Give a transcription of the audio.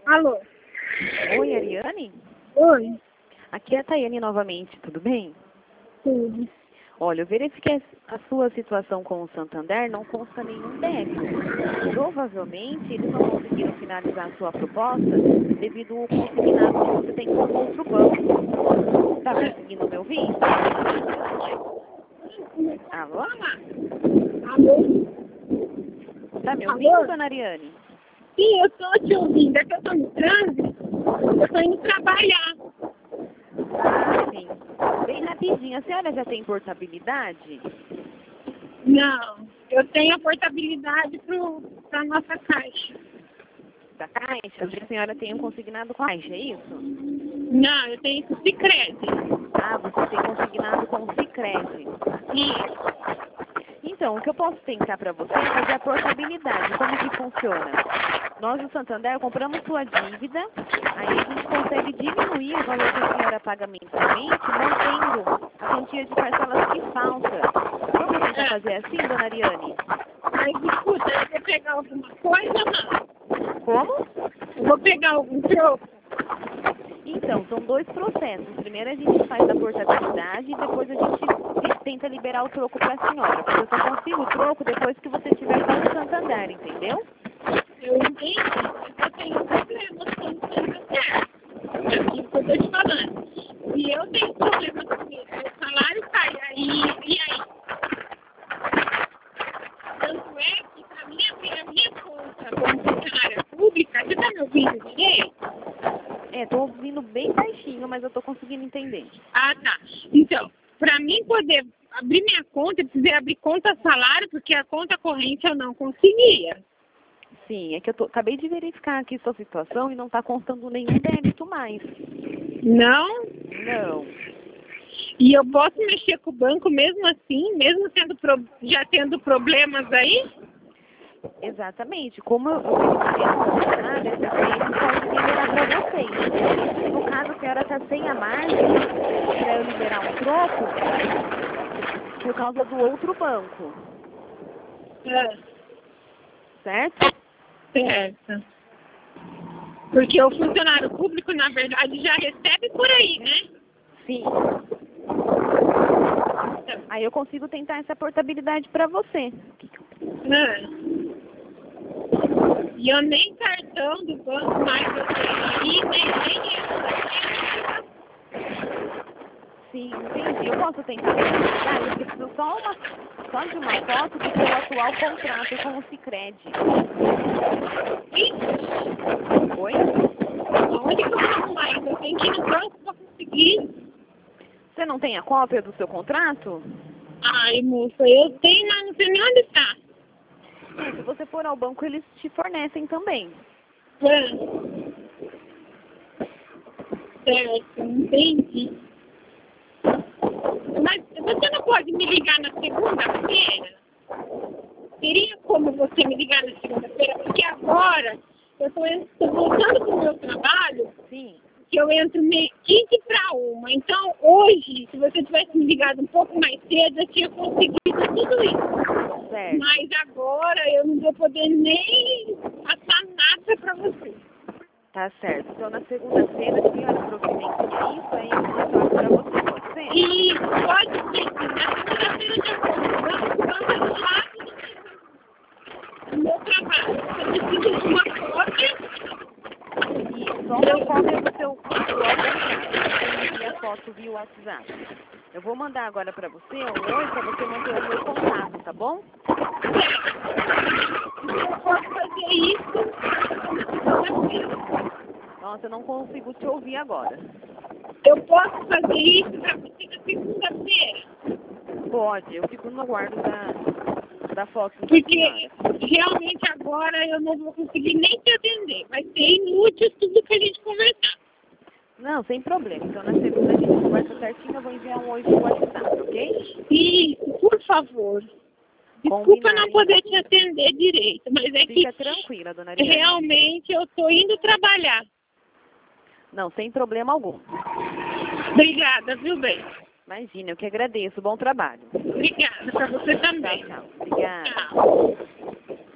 Alô? Oi, Ariane? Oi? Aqui é a Tayane novamente, tudo bem? Tudo. Olha, eu verifiquei a sua situação com o Santander, não consta nenhum débito. Provavelmente eles não conseguiram finalizar a sua proposta devido ao consignado que você tem com outro banco. Tá conseguindo me ouvir? Alô? Alô? Tá me ouvindo, Alô? dona Ariane? Sim, eu tô te ouvindo. É que eu tô no trânsito. Eu tô indo trabalhar. Ah, sim. Bem rapidinho, a senhora já tem portabilidade? Não. Eu tenho a portabilidade pra nossa caixa. Da Caixa? A senhora tem um consignado com a Caixa, é isso? Não, eu tenho com Sicredi. Ah, você tem consignado com o Sicredi. Isso. Então, o que eu posso tentar para você é fazer a portabilidade. Como que funciona? Nós, do Santander, compramos sua dívida, aí a gente consegue diminuir o valor que a senhora paga mensalmente, mantendo a quantia de parcelas que falta. Vamos tentar fazer assim, dona Ariane? Mas escuta, eu vou pegar alguma coisa ou não? Como? Eu vou pegar algum troco? Então, são dois processos. Primeiro a gente faz a portabilidade e depois a gente tenta liberar o troco para a senhora. Porque eu só consigo o troco depois que você tiver com o Santander, entendeu? Eu entendi, mas eu tenho problemas com o Santander. É aquilo que eu tô te falando. E eu tenho problemas com isso. Meu salário cai aí, e aí? Tanto é que pra mim abrir a minha conta como funcionária pública, você tá me ouvindo direito? Tô ouvindo bem baixinho, mas eu tô conseguindo entender. Ah, tá. Então, para mim poder abrir minha conta, eu precisei abrir conta salário, porque a conta corrente eu não conseguia. Sim, é que acabei de verificar aqui sua situação e não tá constando nenhum débito mais. Não? Não. E eu posso mexer com o banco mesmo assim, mesmo já tendo problemas aí? Exatamente. Como eu verifiquei no contrato, esse cliente pode liberar para você, entendeu? No caso, a senhora está sem a margem para eu liberar um troco por causa do outro banco, É, certo? certo. Porque o funcionário público, na verdade, já recebe por aí, né? Sim. Aí eu consigo tentar essa portabilidade para você. É. E eu nem cartão do banco mais eu tenho aí, nem eu. Sim, entendi. Eu posso tentar portabilidade? Eu preciso só de uma foto do seu atual contrato com o Sicredi. Oi? Onde que eu vou mais? Eu tenho que ir no banco para conseguir. Você não tem a cópia do seu contrato? Ai, moça, eu tenho, mas não sei nem onde está. Se você for ao banco, eles te fornecem também. Certo, entendi. Mas você não pode me ligar na segunda-feira? Teria como você me ligar na segunda-feira? Porque agora eu estou voltando para o meu trabalho. Sim. Que eu entro 15 para 1. Então, hoje, se você tivesse me ligado um pouco mais cedo, eu tinha conseguido tudo isso. Certo. Mas agora eu não vou poder nem passar nada para você. Tá certo. Então, na segunda-feira, a senhora providencia isso, aí eu retorno para você, pode ser? E pode ser que na segunda-feira eu já vou do lado do meu trabalho. Eu preciso de uma cópia. E só uma cópia do seu atual contrato. E a foto via WhatsApp. Eu vou mandar agora para você um oi para você manter o meu contato, tá bom? Eu posso fazer isso. Nossa, eu não consigo te ouvir agora. Eu posso fazer isso para você na segunda-feira? Pode, eu fico no aguardo da foto. Porque realmente agora eu não vou conseguir nem te atender. Vai ser inútil tudo que a gente conversar. Não, sem problema. Então, na segunda a gente conversa certinho, eu vou enviar um oi pro WhatsApp, ok? Isso, por favor. Desculpa Combinado, não poder te atender direito, mas é Fica que tranquila, dona Ariane. realmente eu tô indo trabalhar. Não, sem problema algum. Obrigada, viu, bem? Imagina, eu que agradeço. Bom trabalho. Obrigada, para você também. Tchau, tchau. Obrigada. Tchau.